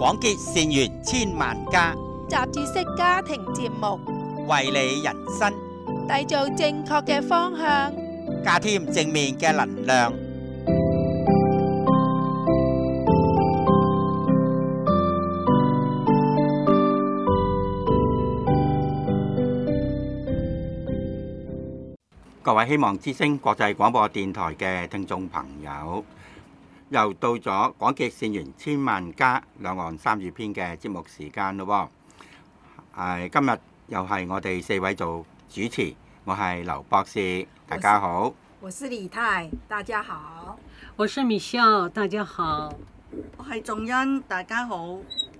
廣結善緣千萬家， 雜誌式家庭節目， 為你人生締造正確嘅方向， 加添正面嘅能量。各位希望之聲國際廣播電台嘅聽眾朋友，又到咗廣結善緣千萬家兩岸三語篇嘅節目時間咯。今日又係我哋4位做主持，我係劉博士，大家好。 我是李太，大家好。 我是米笑，大家好。 我係仲恩，大家好。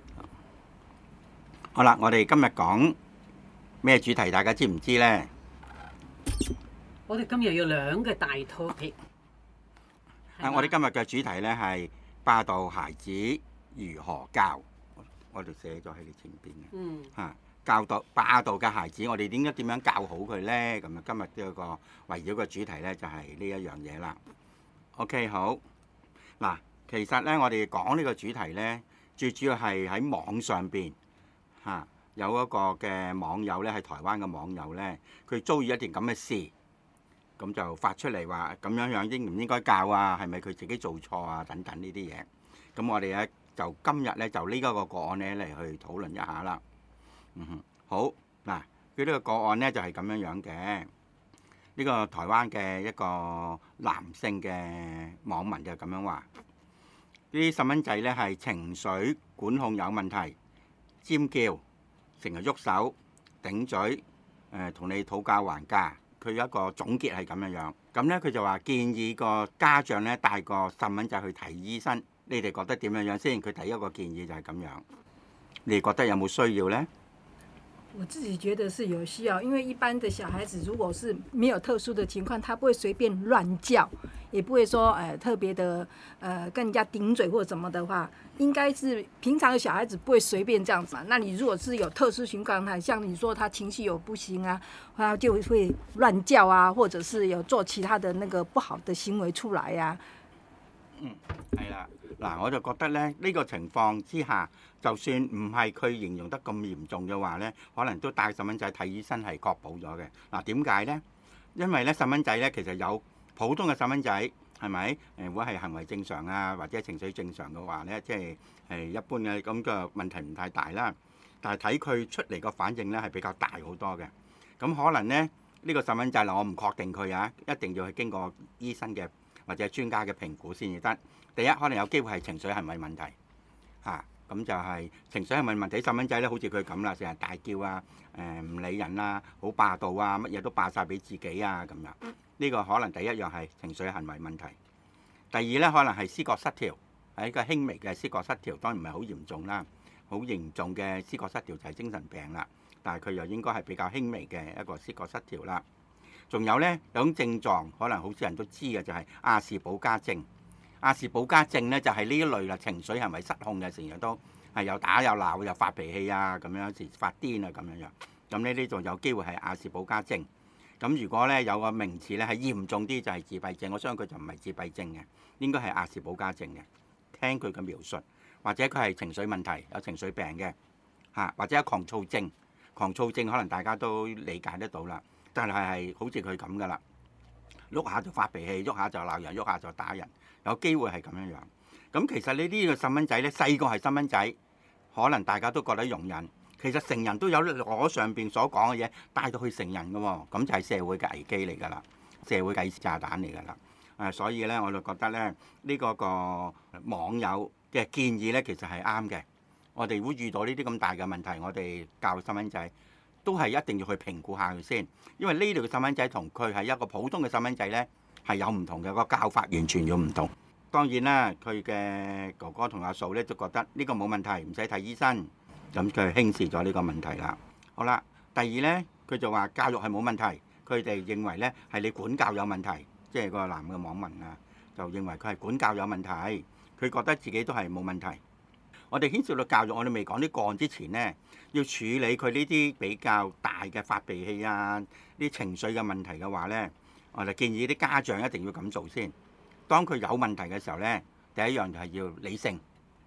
好啦，我哋今日講咩主題？大家知唔知呢？ 我哋今日有2個大 topic。 我哋今日嘅主題呢係霸道孩子如何教，我哋寫咗喺你前邊嘅。教導霸道嘅孩子，我哋點樣教好佢呢？咁啊，今日呢一個圍繞嘅主題呢，就係呢一樣嘢啦。OK， 好。嗱，其實呢，我哋講呢個主題呢，最主要係喺網上邊有一個嘅網友呢，係台灣嘅網友呢，佢遭遇一件咁嘅事。咁就發出嚟話咁樣應唔應該教啊？係咪佢自己做錯啊？等等呢啲嘢。咁我哋咧就今日咧就呢一個個案咧嚟去討論一下啦。好嗱，佢呢個個案咧就係咁樣嘅。呢個台灣嘅一個男性嘅網民就咁樣話：呢啲細蚊仔咧係情緒管控有問題，尖叫，成日喐手、頂嘴，同你討價還價。佢有一個總結係咁樣，咁咧佢就話建議個家長咧帶個細蚊仔去睇醫生，你哋覺得點樣先？佢第一個建議就係咁樣，你哋覺得有冇需要呢？ 我自己覺得是有需要，因為一般的小孩子如果是沒有特殊的情況，他不會隨便亂叫，也不會說特別的跟人家頂嘴或者什麼的話，應該是平常的小孩子不會隨便這樣子嘛。那你如果是有特殊情況，像你說他情緒有不行啊，他就會亂叫啊，或者是有做其他的那個不好的行為出來呀。 係啦，嗱，我就覺得咧呢個情況之下，就算唔係佢形容得咁嚴重嘅話呢，可能都帶細蚊仔睇醫生係確保咗嘅。嗱，點解呢？因為咧細蚊仔咧其實有普通嘅細蚊仔係咪？如果係行為正常啊，或者情緒正常嘅話呢，即係一般嘅咁嘅問題唔太大啦。但係睇佢出嚟個反應呢係比較大好多嘅。咁可能呢，呢個細蚊仔我唔確定佢啊，一定要去經過醫生嘅或者專家嘅評估先至得。第一，可能有機會係情緒行為問題咁就係情緒行為問題。細蚊仔咧好似佢咁啦，成日大叫啊，唔理人啊，好霸道啊，乜嘢都霸晒俾自己啊咁樣。呢個可能第一樣係情緒行為問題。第二咧可能係思覺失調，係一個輕微嘅思覺失調，當然唔係好嚴重啦。好嚴重嘅思覺失調就係精神病啦，但係佢又應該係比較輕微嘅一個思覺失調啦。仲有呢，有種症狀可能好少人都知嘅，就係亞氏保加症。亞氏保加症咧就係呢一類啦，情緒係咪失控嘅，成日都係又打又鬧又發脾氣啊，咁樣時發癲啊咁樣。咁呢度有機會係亞氏保加症。咁如果咧有個名詞咧係嚴重啲就係自閉症，我相信佢就唔係自閉症嘅，應該係亞氏保加症嘅。聽佢嘅描述，或者佢係情緒問題，有情緒病嘅或者有狂躁症。狂躁症可能大家都理解得到啦，但係好似佢咁噶啦，喐下就發脾氣，喐下就鬧人，喐下就打人。有機會係咁樣。咁其實呢啲個細蚊仔咧，細個係細蚊仔，可能大家都覺得容忍。其實成人都有攞上邊所講嘅嘢帶到去成人嘅喎，咁就係社會嘅危機嚟㗎啦，社會嘅炸彈嚟㗎啦。所以咧，我就覺得咧，呢個網友嘅建議咧，其實係啱嘅。我哋會遇到呢啲咁大嘅問題，我哋教細蚊仔都係一定要去評估下佢先，因為呢度嘅細蚊仔同佢係一個普通嘅細蚊仔咧。係有唔同嘅，個教法完全要唔同。當然啦，佢嘅哥哥同阿嫂咧就覺得呢個冇問題，唔使睇醫生，咁佢輕視咗呢個問題啦。好啦，第二呢，佢就話教育係冇問題，佢哋認為呢係你管教有問題，即係個男嘅網民啊，就認為佢係管教有問題，佢覺得自己都係冇問題。我哋牽涉到教育，我哋未講啲個案之前呢，要處理佢呢啲比較大嘅發脾氣啊，啲情緒嘅問題嘅話呢。我哋建議啲家長一定要咁做先。當佢有問題嘅時候呢，第一樣就係要理性，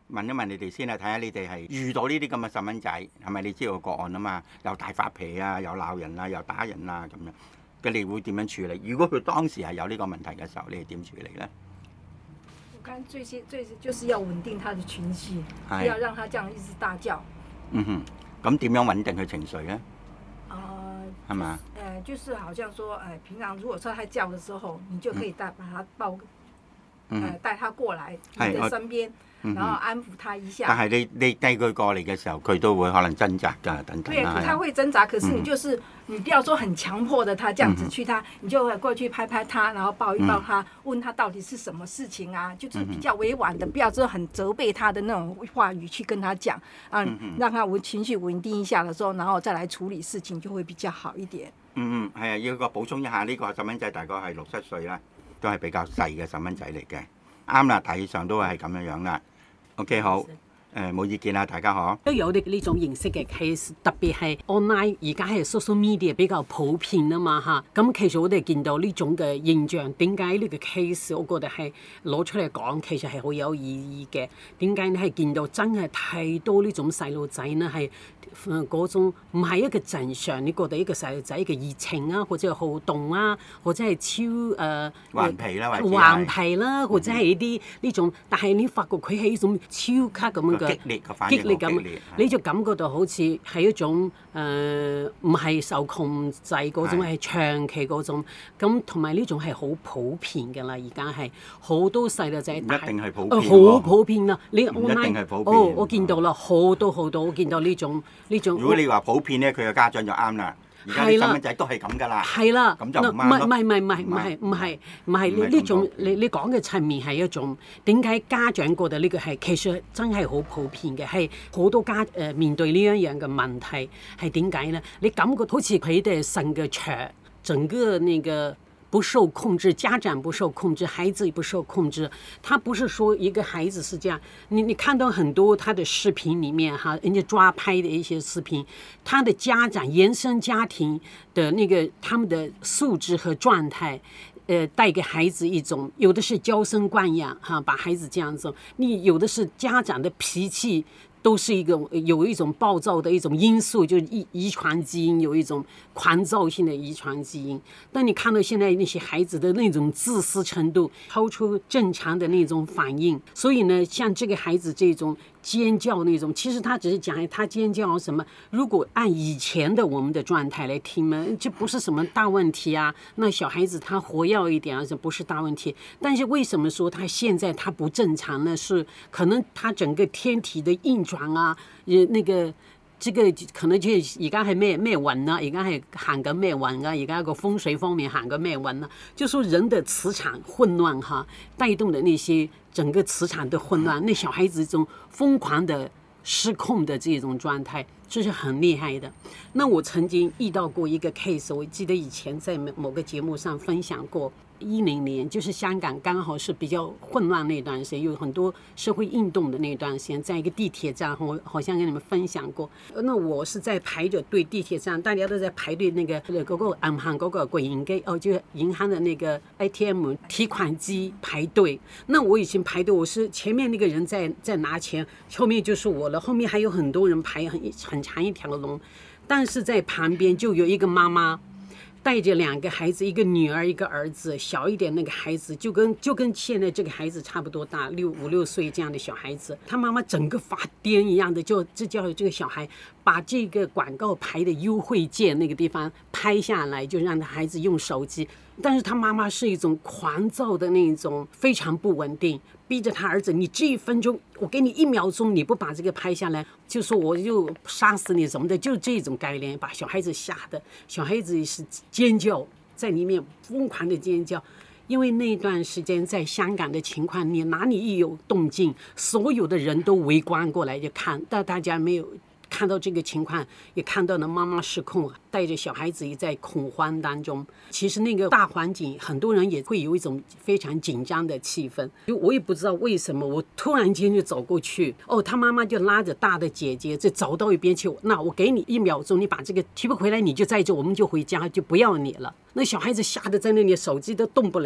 問一問你哋先啊，睇下你哋係遇到呢啲咁嘅細蚊仔，係咪你知道個案啊嘛？又大發脾啊，又鬧人啊，又打人啊咁樣，你會點樣處理？如果佢當時係有呢個問題嘅時候，你係點處理咧？ 我看最就是要穩定他的情緒，不要讓他這樣一直大叫。 嗯哼，咁點樣穩定佢情緒咧？係嘛？ 就是好像說，平常如果說他叫的時候，你就可以把他抱，帶他過來你的身邊。然後安撫他一下。 但係你帶佢過嚟嘅時候，佢都會可能掙扎㗎，等等。 對，他會掙扎，可是你就是你不要說很強迫的他這樣子去他，你就過去拍拍他，然後抱一抱他，問他到底是什麼事情啊，就是比較委婉的，不要說很責備他的那種話語去跟他講啊，讓他情緒穩定一下的時候，然後再來處理事情就會比較好一點。 係啊，要個補充一下，呢個細蚊仔大概係6、7歲啦，都係比較細嘅細蚊仔嚟嘅。啱啦，大致上都係咁樣樣啦。OK， 好，冇意見啦，大家好。 都有呢種形式嘅 case， 特別係 online 而家係 social media 比較普遍啊嘛嚇。咁其實我哋見到呢種嘅現象，點解呢個 case 我覺得係攞出嚟講，其實係好有意義嘅。點解你係見到真係太多呢種細路仔呢係嗰種唔係一個正常，你覺得一個細路仔嘅熱情啊，或者係好動啊，或者係超頑皮啦， 頑皮啦，或者係啲呢種，但係你發覺佢係一種超級咁樣嘅激烈咁，你就感覺到好似係一種唔係受控制嗰種，係長期嗰種。咁同埋呢種係好普遍㗎啦，而家係好多細路仔。 唔一定係普遍。 好普遍啦，你唔一定係普遍。 我見到啦，好多，我見到呢種。 如果你話普遍咧，佢嘅家長就啱啦。而家啲細蚊仔都係咁㗎啦。 係啦， 咁就唔啱咯。 唔係呢種，你講嘅層面係一種點解家長覺得呢個係其實真係好普遍嘅，係好多面對呢一樣嘅問題係點解呢？你感覺好似佢哋成個場整個那個。不受控制，家長不受控制，孩子也不受控制。他不是說一個孩子是這樣，你看到很多他的視頻裡面哈，人家抓拍的一些視頻，他的家長原生家庭的那個他們的素質和狀態，帶給孩子一種，有的是嬌生慣養哈，把孩子這樣子，你有的是家長的脾氣。都是有一種暴躁的一種因素，就遺傳基因有一種狂躁性的遺傳基因。但你看到現在那些孩子的那種自私程度，超出正常的那種反應，所以呢，像這個孩子這種尖叫那種，其實他只是講他尖叫什麼。如果按以前的我們的狀態來聽呢，這不是什麼大問題啊。那小孩子他活躍一點啊，這不是大問題。但是為什麼說他現在他不正常呢？是可能他整個天體的運轉啊，那個這個可能就而家係咩運啊，而家係行緊咩運啊，而家個風水方面行緊咩運啊，就說人的磁場混亂哈，帶動的那些整個磁場的混亂，那小孩子這種瘋狂的失控的這種狀態，這是很厲害的。那我曾經遇到過一個 case， 我記得以前在某個節目上分享過。2010年就是香港剛好是比較混亂那段時間，有很多社會運動的那段時間，在一個地鐵站，我好像跟你們分享過。那我是在排着隊地鐵站，大家都在排隊那個銀行嗰個櫃員機，就銀行的那個 ATM 提款機排隊。那我以前排隊，我是前面那個人在拿錢，後面就是我了，後面還有很多人排很長一條龍，但是在旁邊就有一個媽媽。帶着2個孩子，一個女兒，一個兒子，小一點那個孩子就跟現在這個孩子差不多大，5、6歲這樣的小孩子，他媽媽整個發癲一樣的，就叫這個小孩把這個廣告牌的優惠券那個地方拍下來，就讓他孩子用手機。但是他媽媽是一種狂躁的那種，非常不穩定，逼着他兒子，你這1分鐘，我給你1秒鐘，你不把這個拍下來，就說我就殺死你什麼的，就這種概念，把小孩子嚇得，小孩子是尖叫，在裡面瘋狂的尖叫。因為那段時間在香港的情況，你哪裡一有動靜，所有的人都圍觀過來就看，但大家沒有看到這個情況，也看到了媽媽失控，帶着小孩子也在恐慌當中。其實那個大環境，很多人也會有一種非常緊張的氣氛。我也不知道為什麼，我突然間就走過去，他媽媽就拉着大的姐姐就走到一邊去，那我給你1秒鐘，你把這個提不回來，你就在這，我們就回家，就不要你了。那小孩子嚇得在那裡，手機都動不了。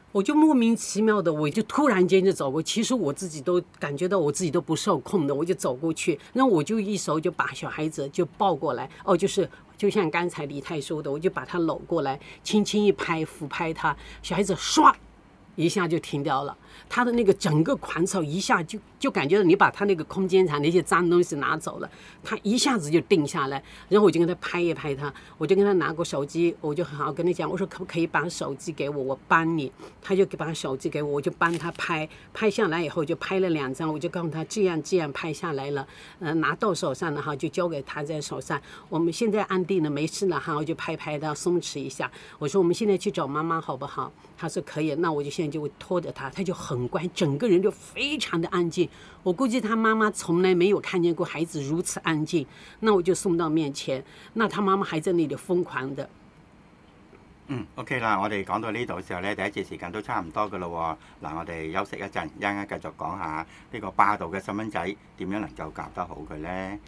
我就莫名其妙的，我就突然间就走过，其实我自己都感觉到我自己都不受控的，我就走过去，然后我就一手就把小孩子就抱过来，就像刚才李太说的，我就把他搂过来，轻轻一拍，抚拍他，小孩子唰一下就停掉了，他的那个整个狂草一下就感觉到你把他那个空间上那些脏东西拿走了，他一下子就定下来，然后我就跟他拍一拍他，我就跟他拿过手机，我就很好跟他讲，我说可不可以把手机给我，我帮你，他就把手机给我，我就帮他拍下来以后就拍了2张，我就告诉他这样拍下来了，拿到手上了哈，就交给他在手上，我们现在安定了没事了哈，我就拍他松弛一下，我说我们现在去找妈妈好不好？他说可以，那我就现在就会拖着他就很乖，整个人就非常的安静。我估计他妈妈从来没有看见过孩子如此安静。那我就送到面前，那他媽媽還在那裡瘋狂的。 OK 啦，我哋講到呢度嘅時候咧，第一節時間都差唔多噶啦喎。嗱，我哋休息一陣，一陣間繼續講下呢個霸道嘅細蚊仔點樣能夠教得好佢咧。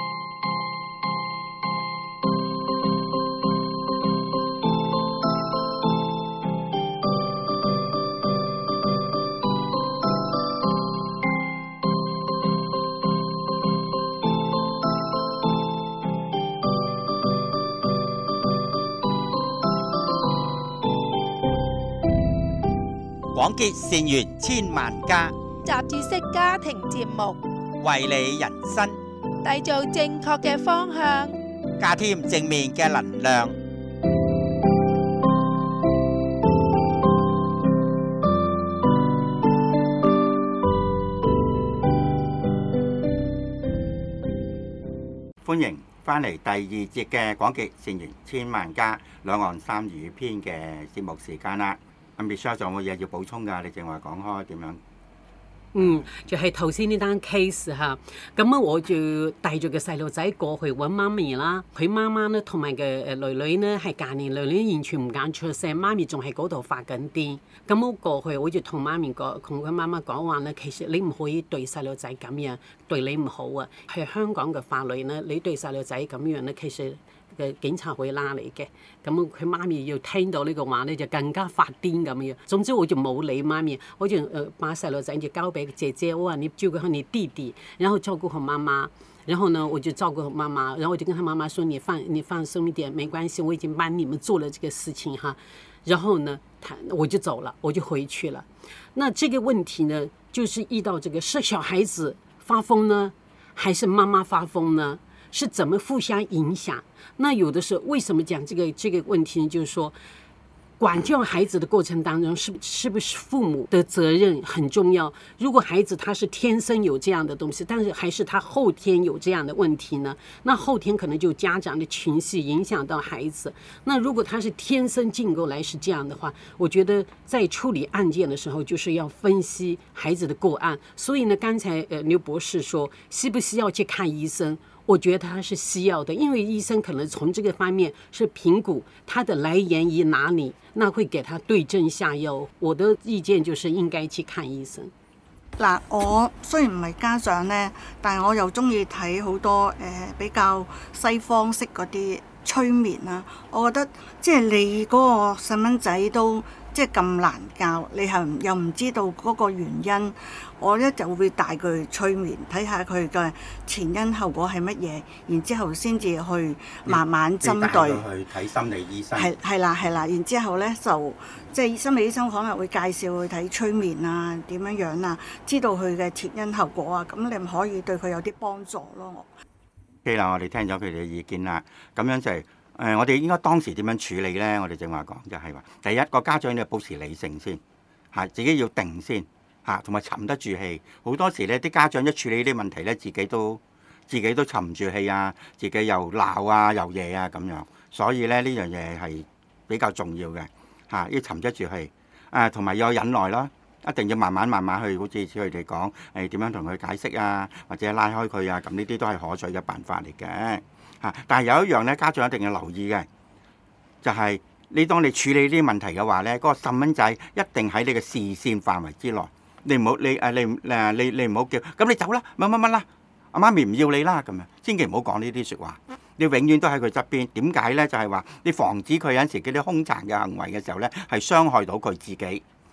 廣結善緣千萬家， 雜誌式家庭節目， 為你人生締造正確嘅方向， 加添正面嘅能量。 歡迎翻嚟第2節嘅廣結善緣千萬家兩岸三語篇嘅節目時間啦。Michelle 仲有冇嘢要補充㗎？你正話講開點樣？ 就係頭先呢單 case 嚇，咁啊我就帶住個細路仔過去揾媽咪啦，佢媽媽咧同埋個女女咧係隔年，女女完全唔敢出聲，媽咪仲喺嗰度發緊癲。咁我過去我就同媽咪講，同佢媽媽講話咧，其實你唔可以對細路仔咁樣，對你唔好啊。係香港嘅法律咧，你對細路仔咁樣咧，其實嘅警察會拉你嘅。咁佢媽咪要聽到呢個話咧，就更加發癲咁樣。總之我就冇理媽咪，我就把細路仔就交俾姐姐，我話你照顧好你弟弟，然後照顧好媽媽。然後呢，我就照顧好媽媽，然後我就跟他媽媽說：你放鬆一點，沒關係，我已經幫你們做了這個事情哈。然後呢，我就走了，我就回去了。那這個問題呢，就是遇到這個是小孩子發瘋呢，還是媽媽發瘋呢？是怎麼互相影響？那有的時候為什麼講這個問題呢？就是說，管教孩子的過程當中，是不是父母的責任很重要？如果孩子他是天生有這樣的東西，但是還是他後天有這樣的問題呢？那後天可能就家長的情緒影響到孩子。那如果他是天生進過來是這樣的話，我覺得在處理案件的時候，就是要分析孩子的個案。所以呢，剛才劉博士說，需不需要去看醫生？我覺得他是需要的，因為醫生可能從這個方面是評估他的來源於哪裡，那會給他對症下藥。我的意見就是應該去看醫生。 嗱，我雖然唔係家長呢，但係我又中意睇好多比較西方式嗰啲催眠啊。我覺得即係你嗰個細蚊仔都即係咁難教，你係又唔知道嗰個原因，我咧就會帶佢催眠，睇下佢嘅前因後果係乜嘢，然之後先至去慢慢針對。 去睇心理醫生。 係啦，然之後咧就即係心理醫生可能會介紹去睇催眠啊，點樣啊，知道佢嘅前因後果啊，咁你咪可以對佢有啲幫助咯。 OK啦，我哋聽咗佢哋嘅意見啦，咁樣就係。我哋應該當時點樣處理呢？我哋正話講就係話，第一個家長你要保持理性先，自己要定先，同埋沉得住氣。好多時呢啲家長一處理呢啲問題呢，自己都沉唔住氣啊，自己又鬧啊，又嘢啊咁樣。所以呢樣嘢係比較重要嘅，要沉得住氣，同埋要有忍耐啦，一定要慢慢去，好似佢哋講點樣同佢解釋啊，或者拉開佢啊，咁呢啲都係可取嘅辦法嚟嘅。但係有一樣咧，家長一定要留意嘅，就係當你處理呢啲問題嘅話咧，嗰個細蚊仔一定喺你嘅視線範圍之內，你唔好你唔好叫，咁你走啦，乜啦，阿媽咪唔要你啦，咁樣千祈唔好講呢啲説話。你永遠都喺佢側邊。點解咧？就係話你防止佢有陣時嗰啲兇殘嘅行為嘅時候咧，係傷害到佢自己，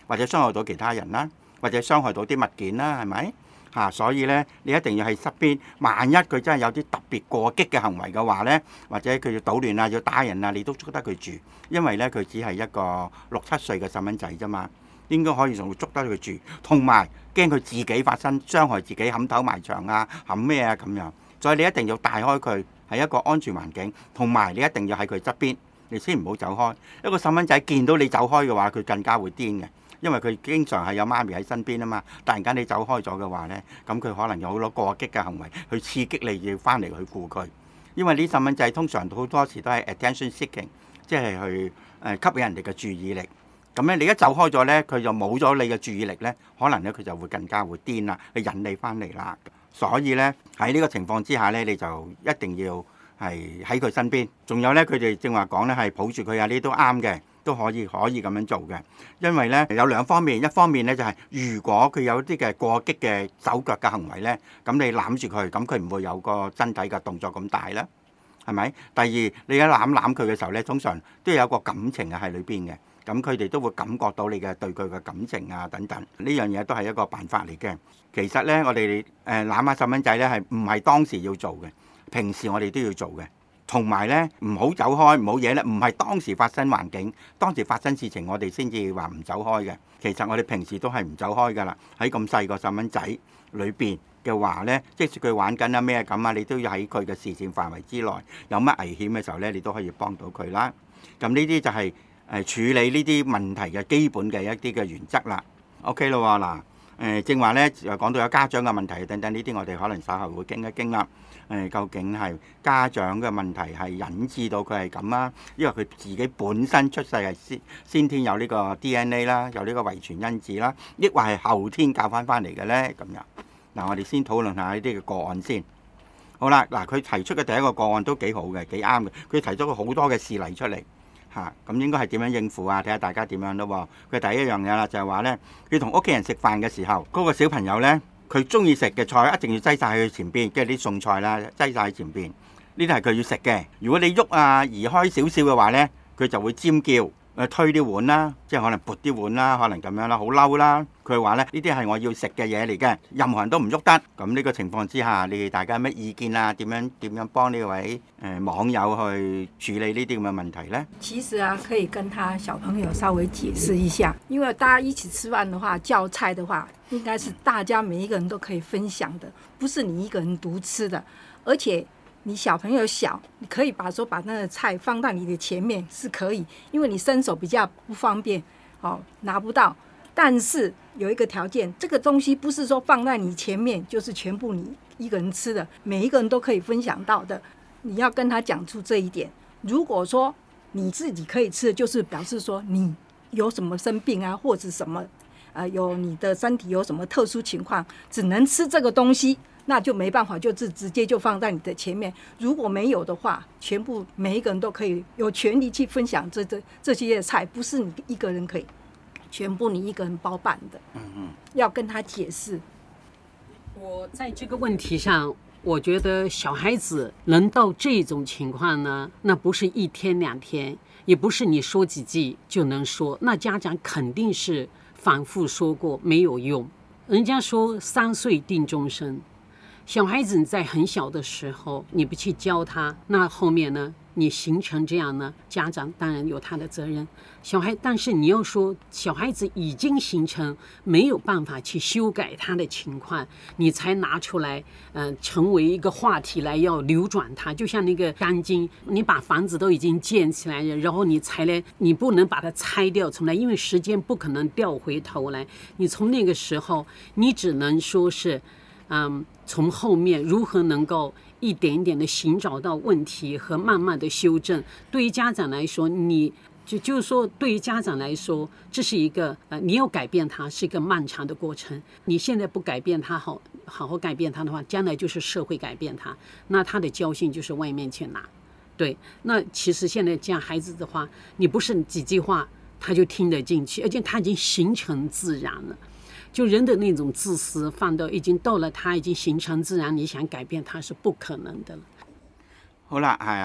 或者傷害到其他人啦，或者傷害到啲物件啦，係咪？所以咧，你一定要喺側邊。萬一佢真係有啲特別過激嘅行為嘅話咧，或者佢要搗亂啊、要打人啊，你都捉得佢住，因為咧佢只係一個6、7歲嘅細蚊仔啫嘛，應該可以仲捉得佢住。同埋驚佢自己發生傷害自己，冚頭埋牆啊、冚咩啊咁樣。所以你一定要帶開佢，係一個安全環境，同埋你一定要喺佢側邊，你先唔好走開。一個細蚊仔見到你走開嘅話，佢更加會癲嘅。因為佢經常係有媽咪喺身邊啊嘛，突然間你走開咗嘅話呢，咁佢可能有好多過激嘅行為去刺激你要翻嚟去顧佢。因為呢細蚊仔通常好多時都係 attention seeking， 即係去吸引人哋嘅注意力。咁咧你一走開咗呢，佢就冇咗你嘅注意力呢，可能呢，佢就會更加會癲啦，去引你翻嚟啦。所以呢，喺呢個情況之下呢，你就一定要係喺佢身邊。仲有呢，佢哋正話講呢，係抱住佢啊，呢都啱嘅。都可以咁樣做嘅，因為咧有兩方面，一方面咧就係如果佢有啲嘅過激嘅手腳嘅行為咧，咁你攬住佢，咁佢唔會有個身體嘅動作咁大啦，係咪？第二，你一攬佢嘅時候咧，通常都有一個感情啊喺裏邊嘅，咁佢哋都會感覺到你嘅對佢嘅感情啊等等，呢樣嘢都係一個辦法嚟嘅。其實咧，我哋攬下細蚊仔咧係唔係當時要做嘅，平時我哋都要做嘅。同埋咧，唔好走開，唔好嘢咧，唔係當時發生環境，當時發生事情，我哋先至話唔走開嘅。其實我哋平時都係唔走開㗎啦。喺咁細個細蚊仔裏邊嘅話咧，即使佢玩緊啊咩咁啊，你都要喺佢嘅視線範圍之內。有乜危險嘅時候咧，你都可以幫到佢啦。咁呢啲就係處理呢啲問題嘅基本嘅一啲嘅原則啦。OK 咯喎，嗱正話咧又講到有家長嘅問題等等呢啲，我哋可能稍後會傾一傾啦。究竟係家長嘅問題係引致到佢係咁啊？因為佢自己本身出世係先天有呢個 DNA 啦，有呢個遺傳因子啦，抑或係後天教翻嚟嘅咧？咁樣嗱，我哋先討論下呢啲嘅個案先。好啦，嗱佢提出嘅第一個個案都幾好嘅，幾啱嘅。佢提咗好多嘅事例出嚟嚇，咁應該係點樣應付啊？睇下大家點樣咯喎。佢第一樣嘢啦，就係話咧，佢同屋企人食飯嘅時候，嗰個小朋友咧。佢中意食嘅菜一定要擠晒喺佢前邊，即係啲餸菜啦，擠晒喺前邊。呢啲係佢要食嘅。如果你喐啊移開少少嘅話呢，佢就會尖叫，推啲碗啦，即係可能撥啲碗啦，可能咁樣啦，好嬲啦。佢話呢啲係我要食嘅嘢嚟嘅，任何人都唔喐得。咁呢個情況之下，你哋大家有咩意見啊？點樣幫呢位網友去處理呢啲咁嘅問題呢？ 其實啊，可以跟他小朋友稍微解釋一下，因為大家一起吃飯的話，叫菜的話，應該是大家每一個人都可以分享的，不是你一個人獨吃的。而且你小朋友小，你可以把那個菜放到你的前面是可以，因為你伸手比較不方便，拿不到。但是有一個條件，這個東西不是說放在你前面就是全部你一個人吃的，每一個人都可以分享到的。你要跟他講出這一點。如果說你自己可以吃的，就是表示說你有什麼生病啊，或者什麼有你的身體有什麼特殊情況，只能吃這個東西，那就沒辦法，就直接就放在你的前面。如果沒有的話，全部每一個人都可以有權利去分享這些菜，不是你一個人可以全部你一個人包辦的。要跟他解釋。 我在這個問題上，我覺得小孩子能到這種情況呢，那不是一天2天，也不是你說幾句就能說，那家長肯定是反覆說過沒有用。人家說3歲定終身，小孩子在很小的時候你不去教他，那後面呢你形成這樣呢，家長當然有他的責任。但是你要說小孩子已經形成沒有辦法去修改他的情況，你才拿出來成為一個話題來要扭轉它。就像那個鋼筋，你把房子都已經建起來了，然後你不能把它拆掉重來，因為時間不可能調回頭來。你從那個時候你只能說是從後面如何能夠一點一點的尋找到問題和慢慢的修正。對於家長來說，就是說對於家長來說，這是一個你要改變它是一個漫長的過程。你現在不改變它，好好改變它的話，將來就是社會改變它，那它的教訓就是外面去拿。對，那其實現在這樣孩子的話，你不是幾句話他就聽得進去，而且他已經形成自然了。就人的那種自私放到已經到了他已經形成自然，你想改變他是不可能的了。 好啦，係啊，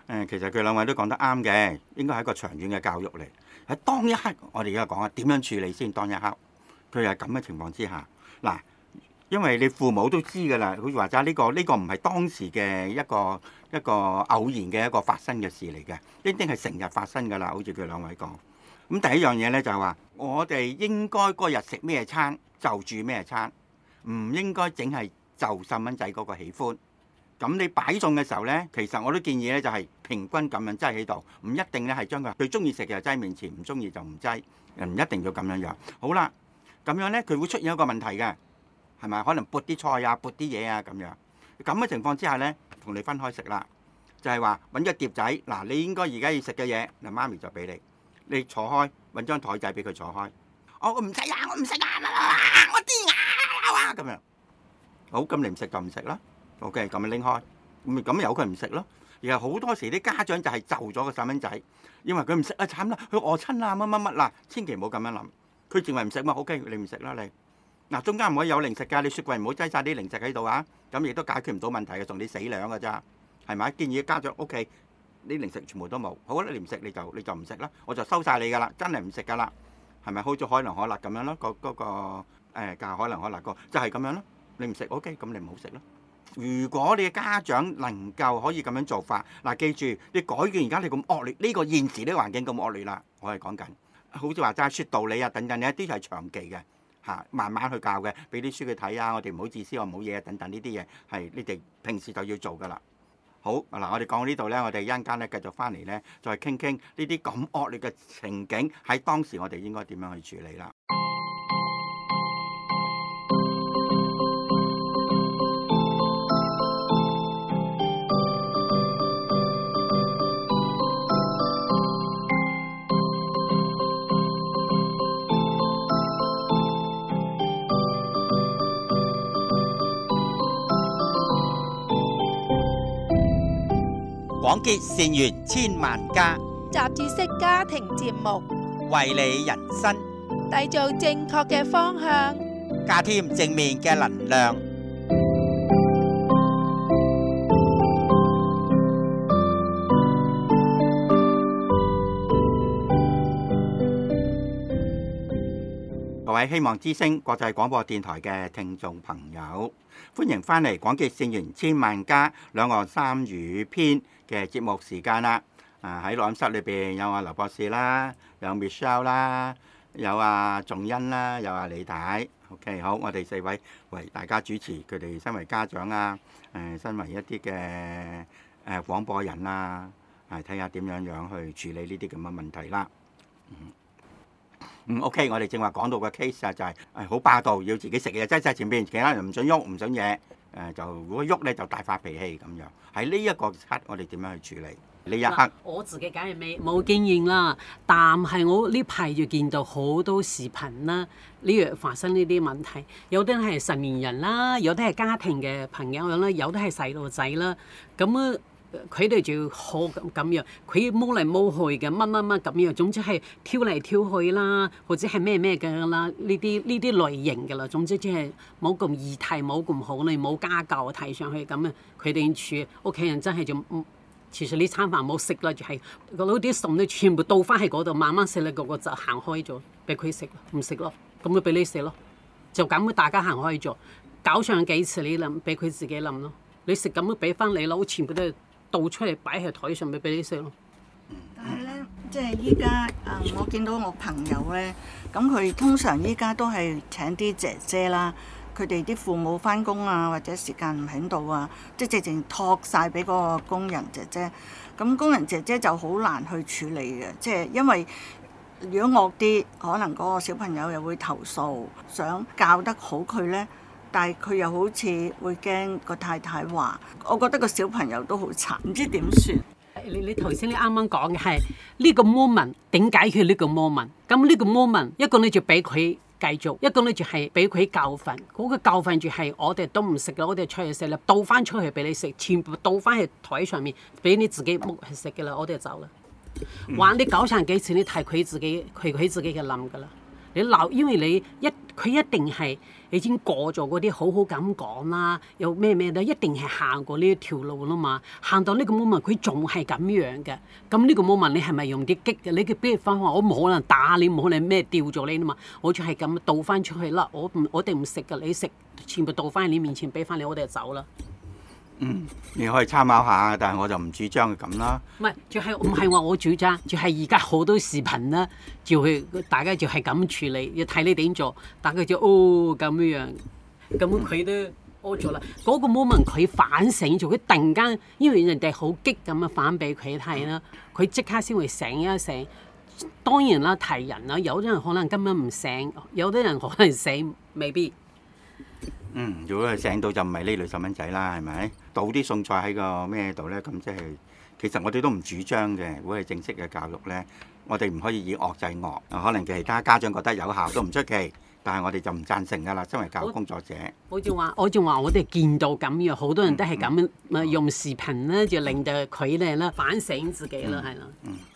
其實佢兩位都講得啱嘅，應該係一個長遠嘅教育嚟。喺當一刻，我哋而家講啊，點樣處理先？當一刻，佢係咁嘅情況之下，嗱，因為你父母都知㗎啦，好似話齋呢個唔係當時嘅一個偶然嘅一個發生嘅事嚟嘅，一定係成日發生㗎啦。好似佢兩位講，咁第一樣嘢咧就係話，我哋應該嗰日食咩餐就煮咩餐，唔應該淨係就細蚊仔嗰個喜歡。咁你擺餸嘅時候呢，其實我都建議呢，就係平均咁樣擠喺度，唔一定呢係將佢中意食嘅就擠面前，唔中意就唔擠，唔一定要咁樣樣。好啦，咁樣呢，佢會出現一個問題嘅，係咪？可能撥啲菜啊，撥啲嘢啊咁樣。咁嘅情況之下呢，同你分開食啦，就係話揾個碟仔，嗱，你應該而家要食嘅嘢，嗱，媽咪就俾你，你坐開，揾張台仔俾佢坐開。我唔使啊，我唔食啊，我啲啊咁樣。好，咁你唔食就唔食啦。OK， 咁咪拎開，咁由佢唔食咯。而係好多時啲家長就係就咗個細蚊仔，因為佢唔食啊，慘啦，佢餓親啊，乜乜乜嗱，千祈唔好咁樣諗。佢淨係唔食嘛 ，OK， 你唔食啦你。嗱，中間唔可以有零食㗎，你雪櫃唔好擠晒啲零食喺度啊，咁亦都解決唔到問題嘅，同你死兩㗎咋，係咪？建議家長 OK，啲零食全部都冇，好啦，你唔食你就唔食啦，我就收晒你㗎啦，真係唔食㗎啦，係咪？好似海能可樂咁樣咯，嗰個教海能可樂個就係咁樣咯，你唔食 OK，咁你唔好食咯。如果你嘅家長能夠可以咁樣做法，嗱，記住你改變而家你咁惡劣，呢個現時呢個環境咁惡劣啦，我係講緊，好似話齋説道理啊等等，呢啲係長期嘅嚇，慢慢去教嘅，俾啲書佢睇啊，我哋唔好自私，我冇嘢等等呢啲嘢係你哋平時就要做噶啦。好嗱，我哋講到呢度呢，我哋一陣間咧繼續翻嚟呢，再傾傾呢啲咁惡劣嘅情景喺當時我哋應該點樣去處理啦。 廣結善緣千萬家， 雜誌式家庭節目， 為你人生締造正確嘅方向， 加添正面嘅能量。 各位希望之聲國際廣播電台嘅聽眾朋友，歡迎翻嚟廣結善緣千萬家兩岸三語篇嘅節目時間啦。喺錄音室裏邊有阿劉博士啦，有 Michelle 啦，有阿仲欣啦，有阿李太。OK， 好，我哋四位為大家主持，佢哋身為家長啊，身為一啲嘅廣播人啊，睇下點樣去處理呢啲咁嘅問題啦。OK， 我哋正話講到個 case 啊，就係好霸道，要自己食嘢擠晒前邊，其他人唔准喐，唔准嘢，就如果喐咧就大發脾氣咁樣。喺呢一個刻，我哋點樣去處理呢一刻？ 我自己梗係冇經驗啦，但係我呢排就見到好多視頻啦，呢樣發生呢啲問題，有啲係成年人啦，有啲係家庭嘅朋友啦，有啲係細路仔啦，咁啊。佢哋就好咁樣，佢摸嚟摸去嘅，乜乜乜咁樣，總之係挑嚟挑去啦，或者係咩嘅啦，呢啲類型嘅啦，總之即係冇咁義態，冇咁好，你冇家教睇上去咁啊，佢哋處屋企人真係就其實呢餐飯冇食啦，就係嗰啲餸咧全部倒翻喺嗰度，慢慢食咧，個就行開咗，俾佢食，唔食咯，咁咪俾你食咯，就咁大家行開咗，搞上幾次你諗，俾佢自己諗咯，你食咁都俾翻你咯，全部都係。倒出嚟擺喺台上咪俾你食咯。 但係咧，即係依家我見到我朋友咧，咁佢通常依家都係請啲姐姐啦，佢哋啲父母翻工啊，或者時間唔喺度啊，即係直情託晒俾嗰個工人姐姐。咁工人姐姐就好難去處理嘅，即係因為如果惡啲，可能嗰個小朋友又會投訴，想教得好佢咧。但係佢又好似會驚個太太話，我覺得個小朋友都好慘，唔知點算。 你頭先你啱啱講嘅係呢個 moment 點解決呢個 moment？ 咁呢個 moment 一個你就俾佢繼續，一個你就係俾佢教訓。嗰個教訓就係我哋都唔食啦，我哋出去食啦，倒翻出去俾你食，全部倒翻喺台上面俾你自己剝去食嘅啦，我哋就走啦。話你搞成幾次，你睇佢自己嘅諗噶啦。 你鬧，因為佢一定係已經過咗嗰啲好好咁講啦，有咩咧，一定係行過呢一條路啦嘛。行到呢個 moment，佢仲係咁樣嘅。咁呢個 moment，你係咪用啲激嘅？你嘅比如翻話，我唔可能打你，唔可能咩掉咗你啊嘛。我就係咁倒翻出去啦。我哋唔食㗎，你食全部倒翻喺你面前，俾翻你，我哋就走啦。 你可以參考下，但係我就唔主張佢咁啦。 唔係，就係唔係話我主張，就係而家好多視頻啦，就係大家就係咁處理，要睇你點做，大家就咁樣，咁佢都屙咗啦。嗰個 moment 佢反省咗，佢突然間，因為人哋好激咁樣反俾佢睇啦，佢即刻先會醒一醒。當然啦，提人啦，有啲人可能根本唔醒，有啲人可能醒未必。 如果佢醒到就唔係呢類細蚊仔啦，係咪？倒啲餸菜喺個咩度咧？咁即係其實我哋都唔主張嘅。如果係正式嘅教育咧，我哋唔可以以惡制惡。可能其他家長覺得有效都唔出奇，但係我哋就唔贊成㗎啦。身為教育工作者， 我仲話我哋見到咁樣，好多人都係咁用視頻咧，就令到佢哋咧反省自己啦，係啦。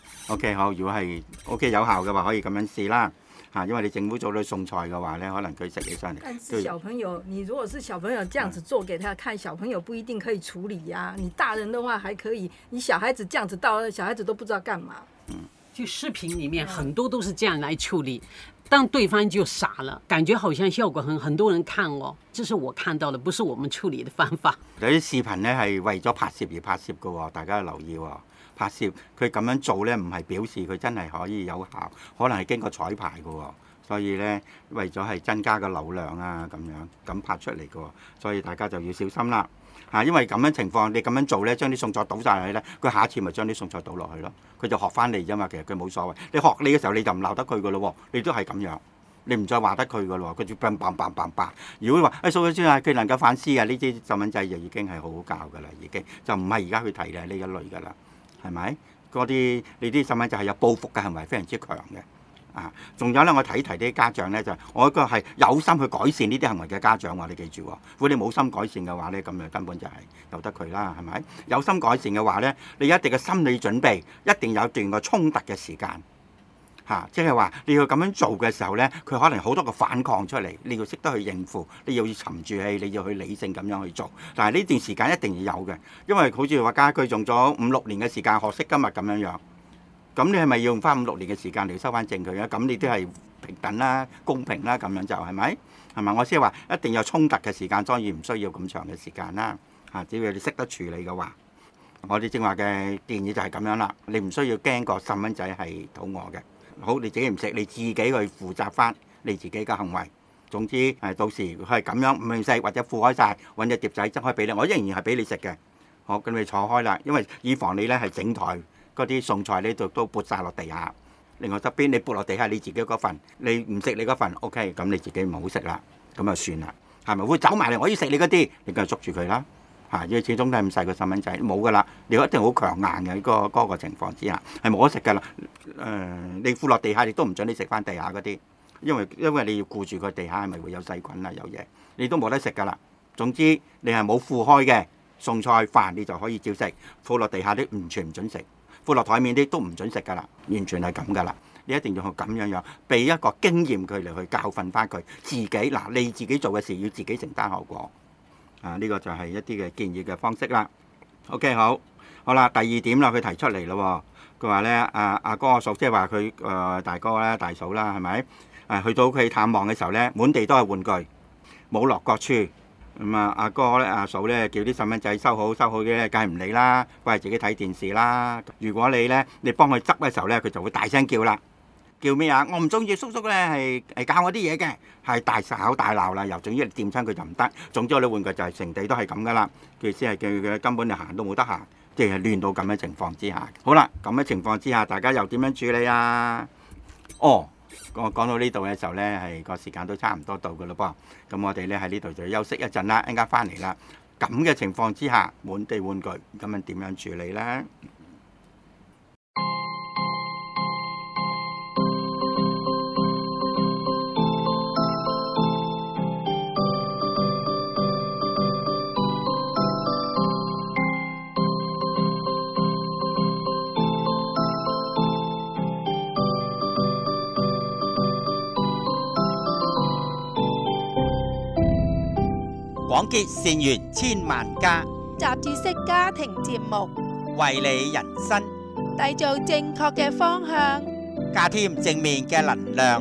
OK 好，如果係 OK 有效嘅話，可以咁樣試啦。因為你政府做咗餸菜嘅話咧，可能佢食起上嚟。 但是小朋友，你如果是小朋友這樣子做給他看，小朋友不一定可以處理呀。你大人的話還可以，你小孩子這樣子到，小孩子都不知道幹嘛。 就視頻裡面很多都是這樣來處理，但對方就傻了，感覺好像效果很多人看哦，這是我看到的，不是我們處理的方法。 有啲視頻咧係為咗拍攝而拍攝嘅喎，大家留意喎。拍攝佢咁樣做咧，唔係表示佢真係可以有效，可能係經過彩排嘅喎。所以咧，為咗係增加個流量啊，咁樣咁拍出嚟嘅喎，所以大家就要小心啦。因為咁樣情況，你咁樣做咧，將啲餸菜倒晒落去咧，佢下一次咪將啲餸菜倒落去咯。佢就學翻嚟啫嘛，其實佢冇所謂。你學你嘅時候你就唔鬧得佢嘅咯喎，你都係咁樣，你唔再話得佢嘅咯喎，佢就砰砰砰砰砰。如果話數據先啊，佢能夠反思啊，呢啲細蚊仔就已經係好好教嘅啦，已經就唔係而家去提嘅呢一類嘅啦。係咪？嗰啲你啲細蚊仔係有報復嘅行為，非常之強嘅。仲有咧，我提啲家長咧，就我一個係有心去改善呢啲行為嘅家長喎，你記住喎。如果你冇心改善嘅話咧，咁就根本就係由得佢啦，係咪？有心改善嘅話咧，你一定嘅心理準備，一定有段個衝突嘅時間。即係話你要咁樣做嘅時候咧，佢可能好多個反抗出嚟，你要識得去應付，你要沉住氣，你要去理性咁樣去做。但係呢段時間一定要有嘅，因為好似話家居用咗5-6年嘅時間學識今日咁樣樣，咁你係咪要用翻5-6年嘅時間嚟收翻正佢啊？咁你都係平等啦、公平啦，咁樣就係咪？係咪？我先話一定有衝突嘅時間，當然唔需要咁長嘅時間啦。只要你識得處理嘅話，我哋正話嘅建議就係咁樣啦。你唔需要驚個細蚊仔係肚餓嘅。好，你自己唔食，你自己去負責翻你自己嘅行為。總之到時佢係咁樣唔食或者負開晒，揾隻碟仔執開俾你，我仍然係俾你食嘅。好，咁你坐開啦，因為以防你咧係整台嗰啲餸菜呢度都撥晒落地下。另外側邊你撥落地下你自己嗰份，你唔食你嗰份 ，OK，咁你自己唔好食啦，咁就算啦。係咪會走埋嚟？我要食你嗰啲，你梗係捉住佢啦。因為始終都係咁細個細蚊仔，冇噶啦，你一定好強硬嘅嗰個情況之下，係冇得食噶啦。你負落地下，你都唔準你食翻地下嗰啲，因為你要顧住個地下係咪會有細菌啊，有嘢，你都冇得食噶啦。總之你係冇負開嘅餸菜飯，你就可以照食。負落地下啲完全唔準食，負落台面啲都唔準食噶啦，完全係咁噶啦。你一定要去咁樣俾一個經驗佢嚟去教訓翻佢自己。你自己做嘅事要自己承擔後果。呢個就係一啲嘅建議嘅方式啦。OK， 好啦，第二點啦，佢提出嚟咯。佢話咧，阿哥阿嫂，即係話佢大哥啦、大嫂啦，係咪？去到屋企探望嘅時候咧，滿地都係玩具，冇落腳處。咁阿哥咧、阿嫂咧，叫啲細蚊仔收好嘅，梗係唔理啦，佢係自己睇電視啦。如果你幫佢執嘅時候咧，佢就會大聲叫啦。叫咩啊？我唔中意叔叔咧，係教我啲嘢嘅，係大吵大鬧啦。又總之掂親佢就唔得。總之我啲玩具就係成地都係咁噶啦。佢先係叫佢根本你行都冇得行，即係亂到咁嘅情況之下。好啦，咁嘅情況之下，大家又點樣處理啊？我講到呢度嘅時候咧，係個時間都差唔多到噶咯噃。咁我哋咧喺呢度就休息一陣啦，一陣間翻嚟啦。咁嘅情況之下，滿地玩具，咁樣點樣處理咧？ 廣結善緣千萬家， 雜誌式家庭節目， 為你人生締造正確嘅方向， 加添正面嘅能量。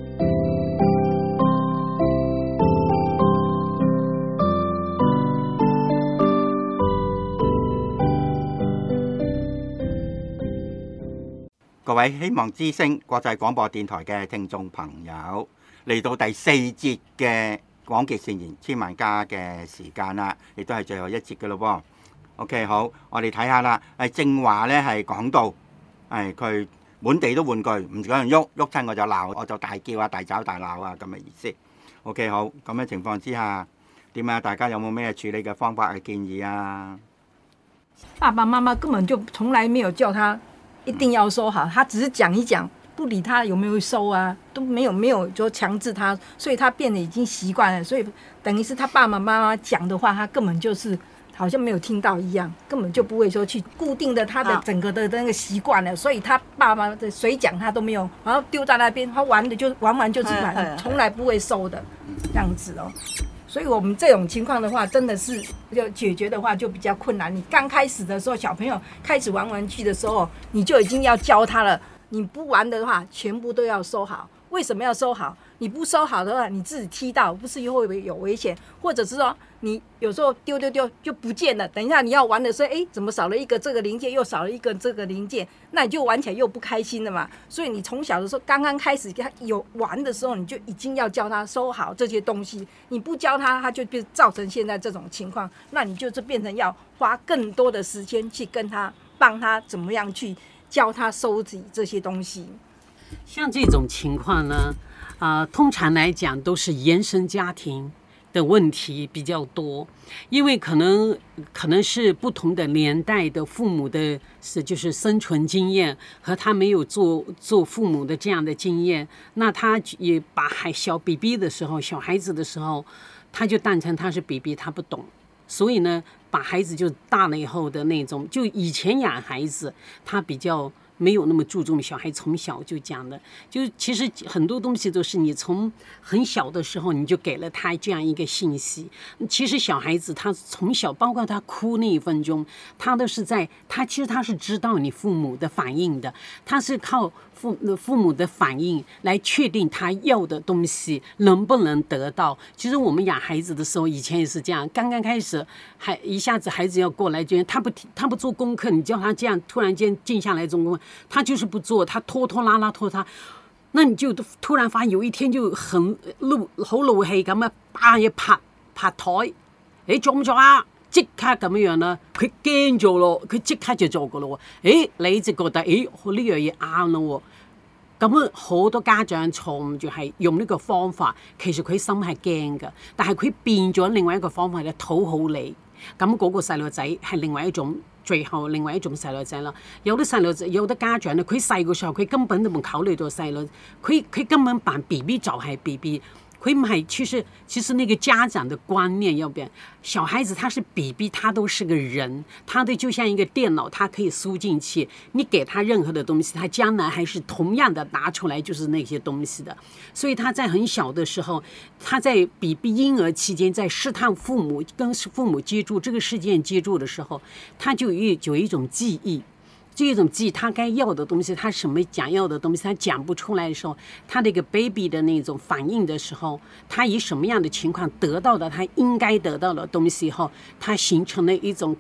各位希望之聲國際廣播電台嘅聽眾朋友，嚟到第4節嘅廣結善緣千萬家嘅時間啦，亦都係最後一節嘅咯噃。OK， 好，我哋睇下啦。正話咧係講到，佢滿地都玩具，唔想喐親我就鬧，我就大叫啊、大吵大鬧啊咁嘅意思。OK， 好，咁嘅情況之下，點啊？大家有冇咩處理嘅方法嘅建議啊？ 爸爸媽媽根本就從來沒有叫他一定要收好，他只是講一講，不理他有沒有收啊，都沒有就強制他，所以他變得已經習慣了，所以等於是他爸爸媽媽講的話，他根本就是好像沒有聽到一樣，根本就不會說去固定的他的整個的那個習慣了，所以他爸爸的誰講他都沒有，然後丟在那邊，他玩的就玩完就是玩，從來不會收的，這樣子哦。所以我們這種情況的話，真的是要解決的話就比較困難。你剛開始的時候，小朋友開始玩玩具的時候，你就已經要教他了。你不玩的話，全部都要收好。為什麼要收好？你不收好的話，你自己踢到，不是又會有危險？或者是說，你有時候丟就不見了。等一下你要玩的時候，怎麼少了一個這個零件，又少了一個這個零件，那你就玩起來又不開心了嘛。所以你從小的時候，剛剛開始他有玩的時候，你就已經要教他收好這些東西。你不教他，他就造成現在這種情況。那你就是變成要花更多的時間去跟他幫他怎麼樣去教他收集這些東西。 像這種情況呢，通常來講都是原生家庭的問題比較多，因為可能是不同的年代的父母的就是生存經驗和他沒有做父母的這樣的經驗，那他也把小 BB 的時候，小孩子的時候，他就當成他是 BB， 他不懂，所以呢，把孩子就大了以後的那種，就以前養孩子，他比較沒有那麼注重小孩從小就講的，就其實很多東西都是你從很小的時候你就給了他這樣一個信息。其實小孩子他從小，包括他哭那一分鐘，他都是其實他是知道你父母的反應的，他是靠父母的反應來確定他要的東西能不能得到。其實我們養孩子的時候，以前也是這樣，剛剛開始一下子孩子要過來，覺得他不做功課，你叫他這樣突然間靜下來做功課，他就是不做，他拖拉拉拖他，那你就突然發現有一天就好怒氣咁啊，叭一拍台，你做唔做啊？即刻咁樣啦，佢驚咗咯，佢即刻就做噶咯喎。你就覺得呢樣嘢啱咯喎。咁好多家長錯誤就係用呢個方法，其實佢心係驚㗎，但係佢變咗另外一個方法咧討好你。咁嗰個細路仔係另外一種，最後另外一種細路仔啦。有啲細路仔，有啲家長咧，佢細個時候佢根本都冇考慮到細路，佢根本扮 BB 就係 BB。佢唔係，其實那個家長的觀念要變。小孩子他是 BB， 他都是個人，他的就像一個電腦，他可以輸進去。你給他任何的東西，他將來還是同樣的拿出來，就是那些東西的。所以他在很小的時候，他在 BB 嬰兒期間，在試探父母，跟父母接觸這個事件接觸的時候，他就有一種記憶。這種記憶，他該要的東西，他什麼想要的東西，他講不出來的時候，他那個 baby 的那種反應的時候，他以什麼樣的情況得到的他應該得到的東西後，他形成了一種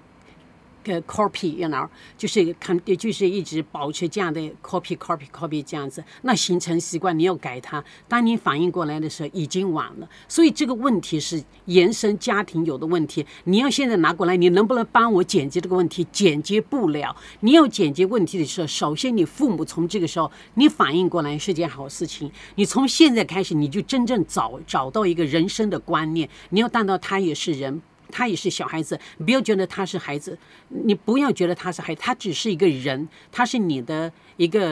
copy， 就是一直保持這樣的 copy 這樣子，那形成習慣，你要改它，當你反應過來的時候已經晚了。所以這個問題是原生家庭有的問題，你要現在拿過來，你能不能幫我解決這個問題？解決不了。你要解決問題的時候，首先你父母從這個時候你反應過來是件好事情，你從現在開始你就真正找到一個人生的觀念，你要當到他也是人，他也是小孩子，不要覺得他是孩子，你不要覺得他是孩子，他只是一個人，他是你的一個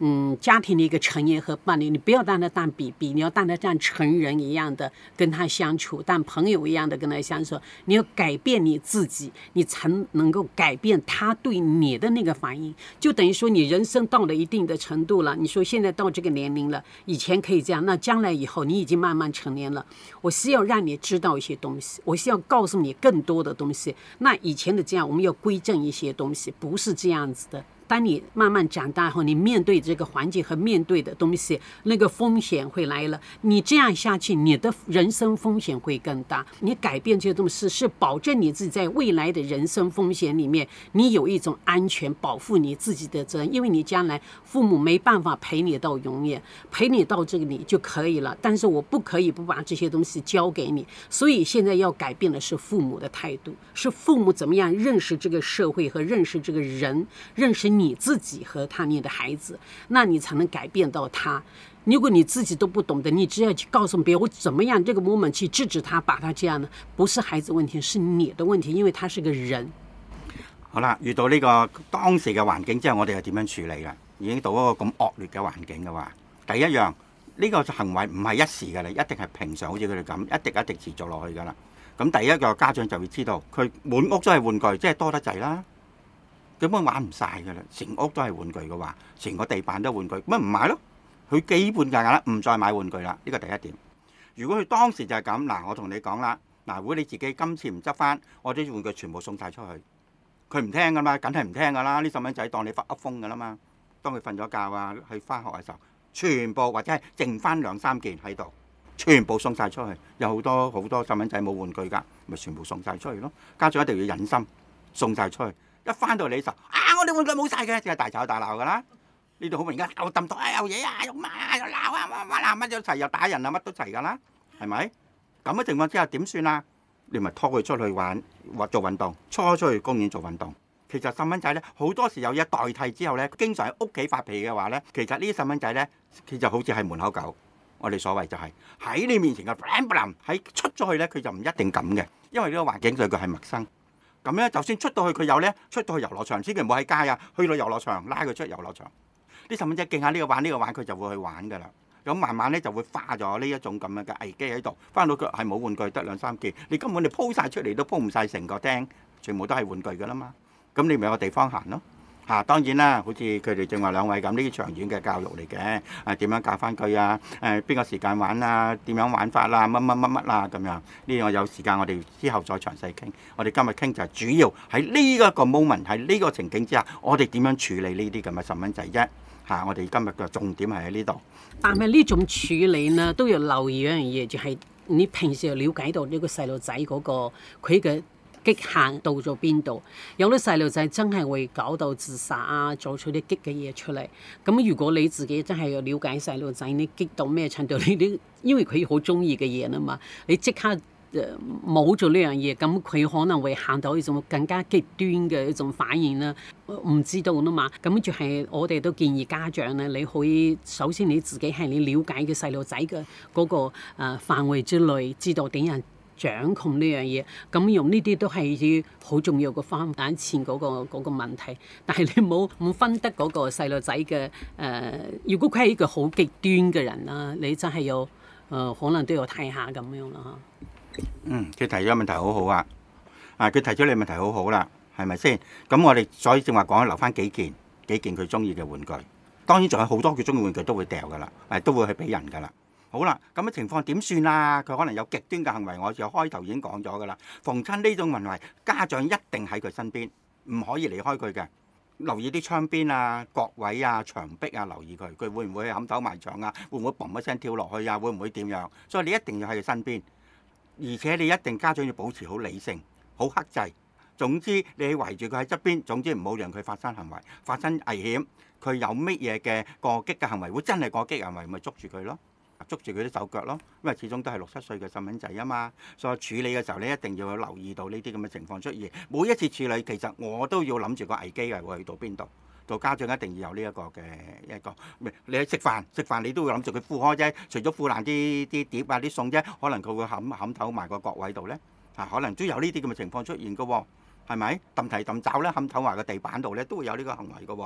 家庭的一个成员和伴侣，你不要当他当 BB， 你要当他像成人一样的跟他相处，当朋友一样的跟他相处。你要改变你自己，你才能够改变他对你的那个反应。就等于说你人生到了一定的程度了，你说现在到这个年龄了，以前可以这样，那将来以后你已经慢慢成年了，我是要让你知道一些东西，我是要告诉你更多的东西。那以前的这样，我们要规正一些东西，不是这样子的。当你慢慢长大后，你面对这个环境和面对的东西，那个风险会来了。你这样下去，你的人生风险会更大。你改变这些东西，是保证你自己在未来的人生风险里面，你有一种安全，保护你自己的责任。因为你将来父母没办法陪你到永远，陪你到这个你就可以了。但是我不可以不把这些东西交给你。所以现在要改变的是父母的态度，是父母怎么样认识这个社会和认识这个人，认识你自己和你的孩子，那你才能改变到他。如果你自己都不懂得，你只要去告诉别人我怎么样这个 moment 去制止他，把他这样的，不是孩子问题，是你的问题，因为他是个人。 好啦，遇到呢個當時嘅環境之後，我哋係點樣處理嘅？已經到一個咁惡劣嘅環境嘅話，第一樣呢個行為唔係一時嘅啦，一定係平常，好似佢哋咁，一直持續落去㗎啦。咁第一個家長就會知道，佢滿屋都係玩具，即係多得滯啦。根本玩唔晒㗎啦，成屋都係玩具嘅話，成個地板都係玩具，咁唔買咯。佢基本價啦，唔再買玩具啦。呢個第一點。如果佢當時就係咁，嗱，我同你講啦，嗱，如果你自己今次唔執翻，我啲玩具全部送晒出去，佢唔聽㗎嘛，梗係唔聽㗎啦。啲細蚊仔當你發噏風㗎啦嘛。當佢瞓咗覺啊，去翻學嘅時候，全部或者係剩翻2-3件喺度，全部送晒出去。有好多細蚊仔冇玩具㗎，咪全部送晒出去咯。家長一定要忍心送晒出去。一翻到嚟就我哋玩具冇晒嘅，就係大吵大鬧㗎啦。呢度好明顯又揼台又嘢啊，又罵啊，又鬧啊，乜都齊，又打人啊，乜都齊㗎啦，係咪？咁嘅情況之下點算啊？你咪拖佢出去玩或做運動，拖出去公園做運動。其實細蚊仔咧好多時有嘢代替之後咧，經常喺屋企發脾氣嘅話咧，其實呢啲細蚊仔咧，佢就好似係門口狗。我哋所謂就係喺你面前嘅 blam 喺出咗去咧，佢就唔一定咁嘅，因為呢個環境對佢係陌生。咁咧，就算出到去佢有咧，出到去遊樂場，千祈唔好喺街啊，去到遊樂場拉佢出遊樂場。啲細蚊仔勁下呢個玩，佢就會去玩㗎啦。咁慢慢咧就會化咗呢一種咁樣嘅危機喺度。翻到佢係冇玩具，得2-3件，你根本你鋪晒出嚟都鋪唔晒成個廳，全部都係玩具㗎啦嘛。咁你咪有個地方行咯。當然啦，好似佢哋正話兩位咁，呢啲長遠嘅教育嚟嘅，點樣教翻佢啊？邊個時間玩啊？點樣玩法啦？乜啦咁樣。呢個有時間我哋之後再詳細傾。我哋今日傾就係主要喺呢一個 moment， 喺呢個情景之下，我哋點樣處理呢啲咁嘅細蚊仔啫？我哋今日嘅重點係喺呢度。 但係呢種處理呢，都要留意一樣嘢，就係你平時要了解到呢個細路仔嗰個佢嘅極限到咗邊度。有啲細路仔真係會搞到自殺啊，做出啲激嘅嘢出嚟。咁如果你自己真係要了解細路仔，你激到咩程度？你因為佢好中意嘅嘢啊嘛，你即刻冇咗呢樣嘢，咁佢可能會行到一種更加極端嘅一種反應啦。唔知道啦嘛，咁就係我哋都建議家長咧，你可以首先你自己係你了解嘅細路仔嘅嗰個範圍之內，知道點樣掌控呢樣嘢，咁用呢啲都係啲好重要嘅方眼前嗰個問題。但係你冇分得嗰個細路仔嘅如果佢係一個好極端嘅人啦，你真係要可能都要睇下咁樣啦。 佢提咗問題好好啊！佢提咗你問題好好啦，係咪先？咁我哋所以正話講留翻幾件佢中意嘅玩具。當然仲有好多佢中意玩具都會掉㗎啦，都會去俾人㗎啦。好啦，咁嘅情況點算啊？佢可能有極端嘅行為，我就開頭已經講咗㗎啦。逢親呢種行為，家長一定喺佢身邊，唔可以離開佢嘅。留意啲窗邊啊、角位啊、牆壁啊，留意佢會唔會冚頭埋牆啊？會唔會嘣一聲跳落去啊？會唔會點樣？所以你一定要喺佢身邊。而且你一定家長要保持好理性、好克制。總之你圍住佢喺側邊，總之唔好讓佢發生行為、發生危險。佢有乜嘢嘅過激嘅行為，會真係過激行為，咪捉住佢咯，捉住佢啲手腳咯。因為始終都係6-7歲嘅細蚊仔啊嘛，所以處理嘅時候你一定要留意到呢啲咁嘅情況出現。每一次處理其實我都要諗住個危機係會去到邊度。做家長一定要有呢一個嘅一個，你喺食飯你都會諗住佢負開啫，除咗負爛啲碟啊啲餸啫，可能佢會冚頭埋個角位度咧，可能都有呢啲咁嘅情況出現嘅喎，係咪？揼蹄揼爪咧，冚頭埋個地板度咧，都會有呢個行為嘅喎。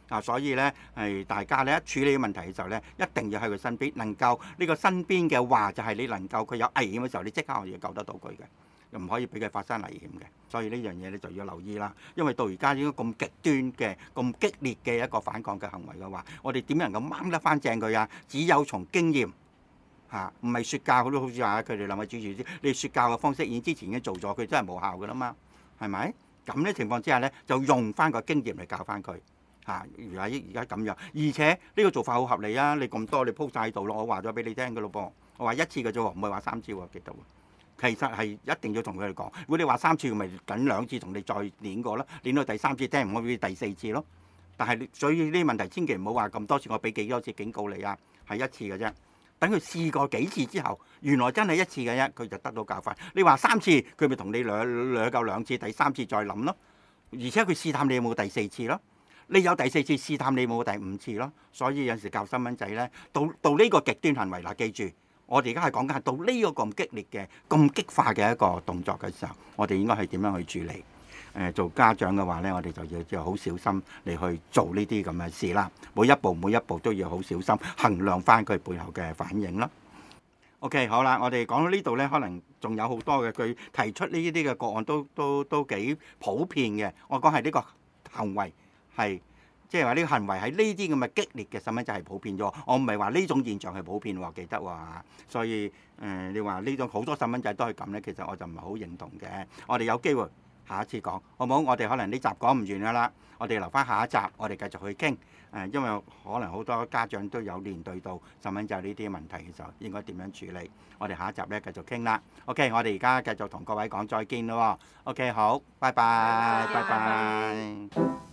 所以咧係大家咧一處理問題嘅時候咧，一定要喺佢身邊，能夠呢個身邊嘅話就係你能夠佢有危險嘅時候，你即刻可以救得到佢嘅。又唔可以俾佢發生危險嘅，所以呢樣嘢你就要留意啦。因為到而家應該咁極端嘅、咁激烈嘅一個反抗嘅行為嘅話，我哋點能夠掹得翻正佢啊？只有從經驗嚇，唔係説教，好似話佢哋兩位主持，你説教嘅方式之前已經做咗，佢真係無效噶啦嘛，係咪？咁呢情況之下咧，就用翻個經驗嚟教翻佢嚇。而家咁樣，而且呢個做法好合理啊！你咁多你鋪晒喺度咯，我話咗俾你聽噶咯噃，我話一次嘅啫喎，唔係話3次喎，記得喎。其實係一定要同佢哋講，如果你話3次，咪等2次同你再練過咯，練到第3次聽唔可以第4次咯。但係所以呢啲問題千祈唔好話咁多次，我俾幾多次警告你啊，係1次嘅啫。等佢試過幾次之後，原來真係1次嘅啫，佢就得到教訓。你話3次，佢咪同你兩夠2次，第3次再諗咯。而且佢試探你有冇第4次咯，你有第4次試探你冇第5次咯。所以有時教細蚊仔咧，到呢個極端行為嗱，記住。我哋而家係講緊係到呢個咁激烈嘅、咁激化嘅一個動作嘅時候，我哋應該係點樣去處理？做家長嘅話呢，我哋就要好小心嚟去做呢啲咁嘅事啦。每一步都要好小心，衡量翻佢背後嘅反應啦。OK， 好啦，我哋講到呢度呢，可能仲有好多嘅，佢提出呢啲嘅個案都幾普遍嘅。我講係呢個行為係。即係話呢個行為喺呢啲咁嘅激烈嘅細蚊仔係普遍咗，我唔係話呢種現象係普遍喎，記得喎。所以你話呢種好多細蚊仔都係咁呢，其實我就唔係好認同嘅。我哋有機會下一次講，好唔好？我哋可能呢集講唔完㗎啦，我哋留翻下一集，我哋繼續去傾。因為可能好多家長都有面對到細蚊仔呢啲問題嘅時候，應該點樣處理？我哋下一集呢繼續傾啦。OK， 我哋而家繼續同各位講再見咯。OK， 好，拜拜，拜拜。